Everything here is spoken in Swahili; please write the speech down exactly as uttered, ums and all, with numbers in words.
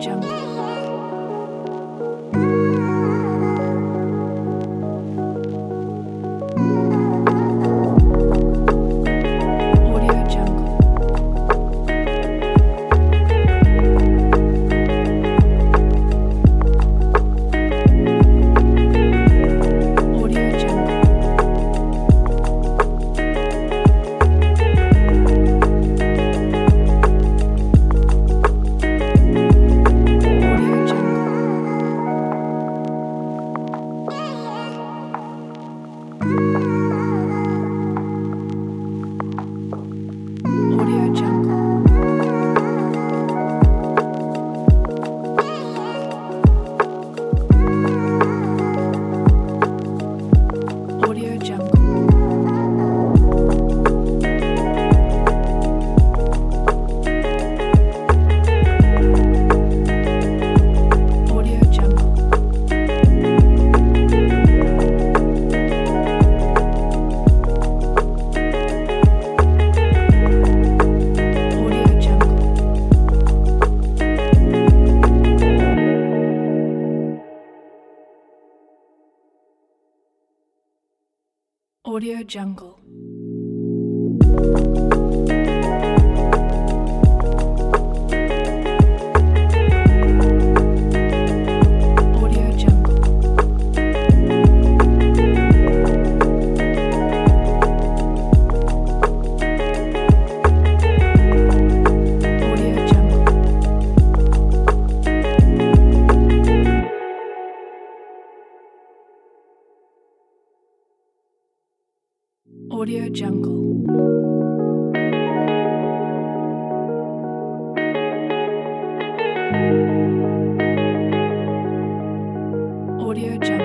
Jungle. Audio Jungle. Audio Jungle. Audio Jungle. Audio Jungle. Audio Jungle. Audio Jungle. Audio Jungle. Audio Jungle. Audio Jungle. Audio Jungle. Audio Jungle. Audio Jungle.